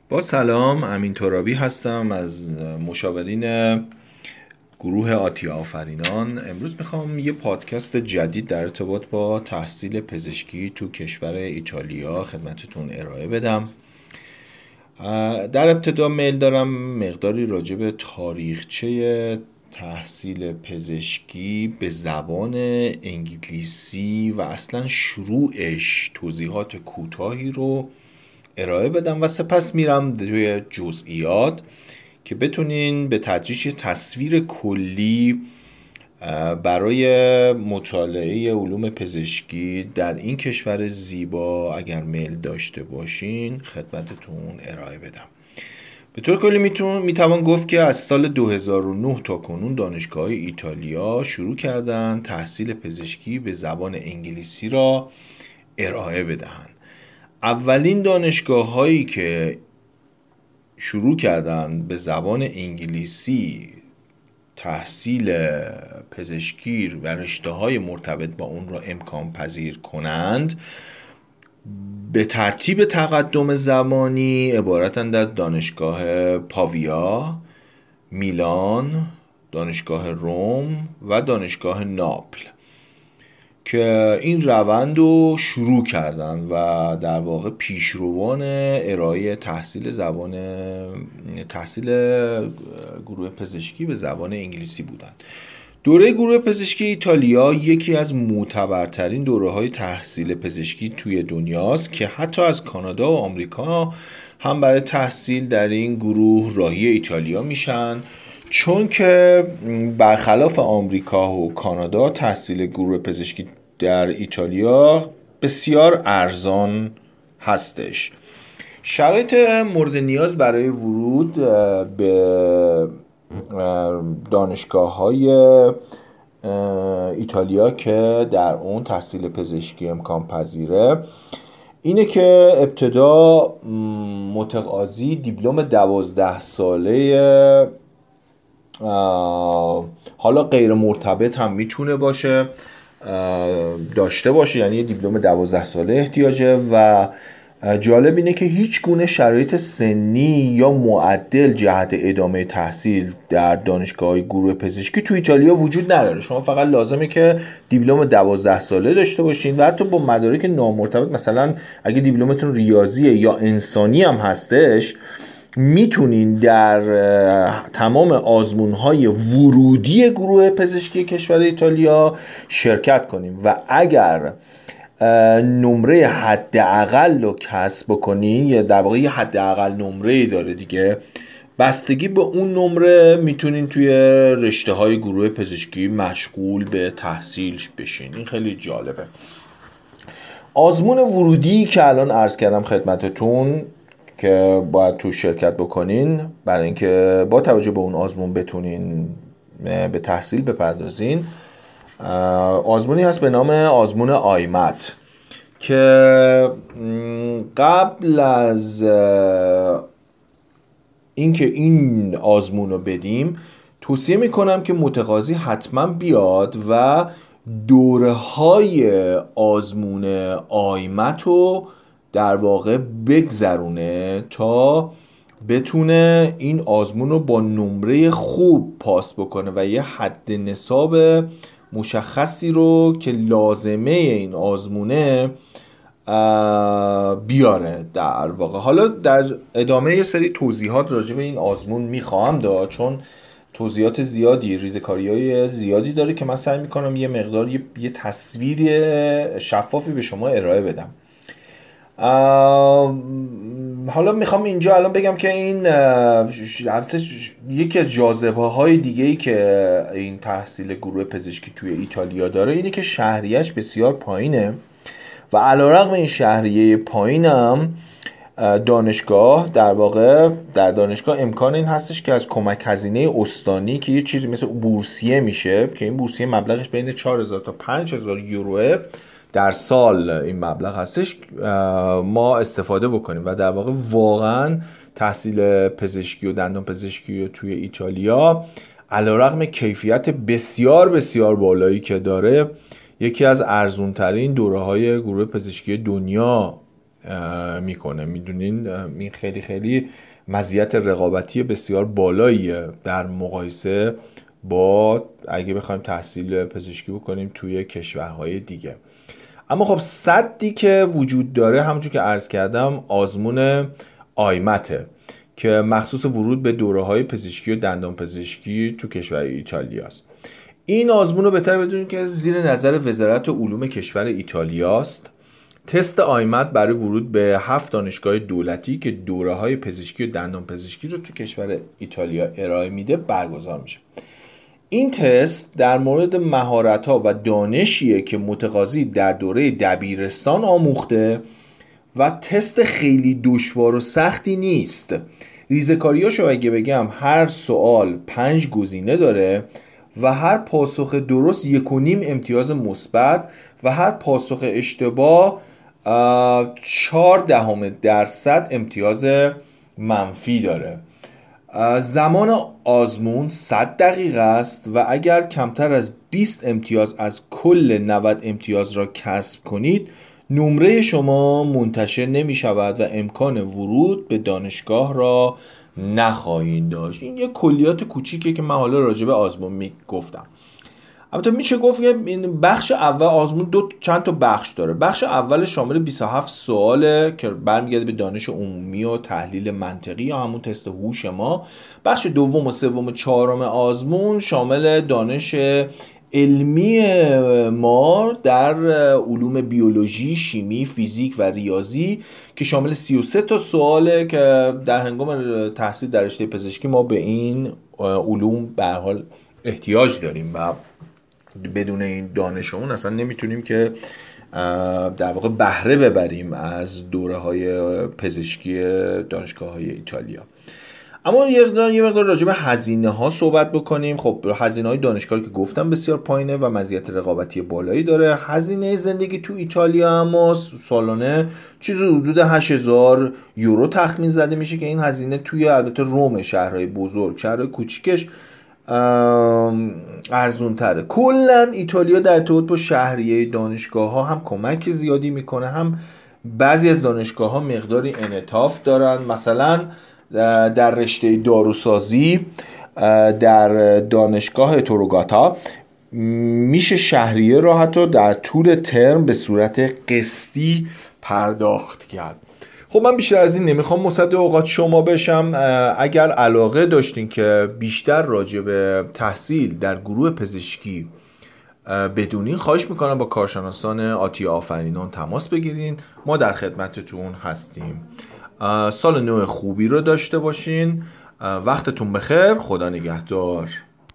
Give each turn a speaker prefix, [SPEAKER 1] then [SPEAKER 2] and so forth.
[SPEAKER 1] با سلام، امین ترابی هستم از مشاورین گروه آتیا آفرینان. امروز میخوام یه پادکست جدید در ارتباط با تحصیل پزشکی تو کشور ایتالیا خدمتتون ارائه بدم. در ابتدا میل دارم مقداری راجع به تاریخچه تحصیل پزشکی به زبان انگلیسی و اصلا شروعش توضیحات کوتاهی رو ارائه بدم و سپس میرم توی جزئیات که بتونین به تدریج تصویر کلی برای مطالعه علوم پزشکی در این کشور زیبا اگر میل داشته باشین خدمتتون ارائه بدم. به طور کلی میتوان گفت که از سال 2009 تا کنون دانشگاه‌های ایتالیا شروع کردن تحصیل پزشکی به زبان انگلیسی را ارائه بدهند. اولین دانشگاه‌هایی که شروع کردن به زبان انگلیسی تحصیل پزشکی و رشته‌های مرتبط با اون را امکان پذیر کنند به ترتیب تقدم زمانی عبارتند از دانشگاه پاویا، میلان، دانشگاه روم و دانشگاه ناپل که این روند رو شروع کردن و در واقع پیشروان ارائه تحصیل گروه پزشکی به زبان انگلیسی بودند. دوره گروه پزشکی ایتالیا یکی از معتبرترین دوره‌های تحصیل پزشکی توی دنیاست که حتی از کانادا و آمریکا هم برای تحصیل در این گروه راهی ایتالیا میشن، چون که برخلاف آمریکا و کانادا تحصیل گروه پزشکی در ایتالیا بسیار ارزان هستش. شرایط مورد نیاز برای ورود به دانشگاه‌های ایتالیا که در اون تحصیل پزشکی امکان پذیره اینه که ابتدا متقاضی دیپلم 12 ساله حالا غیر مرتبط هم میتونه باشه داشته باشه، یعنی دیپلم 12 ساله احتیاجه و جالب اینه که هیچ گونه شرایط سنی یا معدل جهت ادامه تحصیل در دانشگاه‌های گروه پزشکی تو ایتالیا وجود نداره. شما فقط لازمه که دیپلم 12 ساله داشته باشین و حتی با مدارک نامرتبط، مثلا اگه دیپلمتون ریاضیه یا انسانی هم هستش، میتونین در تمام آزمون‌های ورودی گروه پزشکی کشور ایتالیا شرکت کنین و اگر نمره حداقل رو کسب بکنین، یا در واقع یه حداقل نمره‌ای داره دیگه، بستگی به اون نمره میتونین توی رشته‌های گروه پزشکی مشغول به تحصیل بشین. این خیلی جالبه. آزمون ورودی که الان عرض کردم خدمتتون که باید تو شرکت بکنین برای اینکه با توجه به اون آزمون بتونین به تحصیل بپردازین، آزمونی هست به نام آزمون آیمت که قبل از اینکه این آزمون رو بدیم توصیه میکنم که متقاضی حتما بیاد و دوره های آزمون آیمت رو در واقع بگذرونه تا بتونه این آزمون رو با نمره خوب پاس بکنه و یه حد نصاب مشخصی رو که لازمه این آزمونه بیاره در واقع. حالا در ادامه یه سری توضیحات راجع به این آزمون میخواهم داد، چون توضیحات زیادی، ریزکاری‌های زیادی داره که من سعی میکنم یه مقدار یه تصویر شفافی به شما ارائه بدم. حالا میخوام اینجا الان بگم که این یکی از جاذبه‌های دیگه‌ای که این تحصیل گروه پزشکی توی ایتالیا داره اینه که شهریه‌اش بسیار پایینه و علیرغم این شهریه پایینم دانشگاه در واقع در دانشگاه امکان این هستش که از کمک هزینه استانی که یه چیزی مثل بورسیه میشه که این بورسیه مبلغش بین 4000 تا 5000 یوروه در سال این مبلغ هستش ما استفاده بکنیم و در واقع واقعا تحصیل پزشکی و دندان پزشکی توی ایتالیا علیرغم کیفیت بسیار بسیار بالایی که داره یکی از ارزونترین دوره‌های گروه پزشکی دنیا میکنه. میدونین این خیلی خیلی مزیت رقابتی بسیار بالاییه در مقایسه با اگه بخوایم تحصیل پزشکی بکنیم توی کشورهای دیگه. اما خب سدی که وجود داره همونجور که عرض کردم آزمون آیمته که مخصوص ورود به دوره‌های پزشکی و دندان پزشکی تو کشور ایتالیاست. این آزمون رو بهتر بدونید که زیر نظر وزارت علوم کشور ایتالیاست. تست آیمت برای ورود به 7 دانشگاه دولتی که دوره‌های پزشکی و دندان پزشکی رو تو کشور ایتالیا ارائه میده برگزار میشه. این تست در مورد مهارت‌ها و دانشیه که متقاضی در دوره دبیرستان آموخته و تست خیلی دشوار و سختی نیست. ریزکاریاشو اگه بگم هر سوال 5 گزینه داره و هر پاسخ درست 1.5 امتیاز مثبت و هر پاسخ اشتباه 0.4% امتیاز منفی داره. زمان آزمون 100 دقیقه است و اگر کمتر از 20 امتیاز از کل 90 امتیاز را کسب کنید نمره شما منتشر نمی شود و امکان ورود به دانشگاه را نخواهید داشت. این یه کلیات کوچیکه که من حالا راجع به آزمون میگفتم. البته میشه گفت که این بخش اول آزمون چند تا بخش داره. بخش اول شامل 27 سواله که برمیگرده به دانش عمومی و تحلیل منطقی یا همون تست هوش ما. بخش دوم و سوم و چهارم آزمون شامل دانش علمی ما در علوم بیولوژی، شیمی، فیزیک و ریاضی که شامل 33 تا سواله که در هنگام تحصیل در رشته پزشکی ما به این علوم به هر حال احتیاج داریم و بدون این دانشمون اصلا نمیتونیم که در واقع بهره ببریم از دوره‌های پزشکی دانشگاه‌های ایتالیا. اما یه مقدار راجع به هزینه‌ها صحبت بکنیم. خب هزینه‌های دانشگاهی که گفتم بسیار پایینه و مزیت رقابتی بالایی داره. هزینه زندگی تو ایتالیا اما سالانه چیزی حدود 8000 یورو تخمین زده میشه که این هزینه توی البته روم، شهرهای بزرگ، شهرهای کوچیکش ارزون تره. کلا ایتالیا در ارتباط با شهریه دانشگاه ها هم کمک زیادی میکنه، هم بعضی از دانشگاه ها مقداری انعطاف دارن. مثلا در رشته داروسازی در دانشگاه توروگاتا میشه شهریه را حتی در طول ترم به صورت قسطی پرداخت کرد. خب من بیشتر از این نمیخوام مصد اوقات شما بشم. اگر علاقه داشتین که بیشتر راجع به تحصیل در گروه پزشکی بدونین خواهش میکنم با کارشناسان آتیا آفرینان تماس بگیرین. ما در خدمتتون هستیم. سال نو خوبی رو داشته باشین. وقتتون بخیر. خدا نگهدار.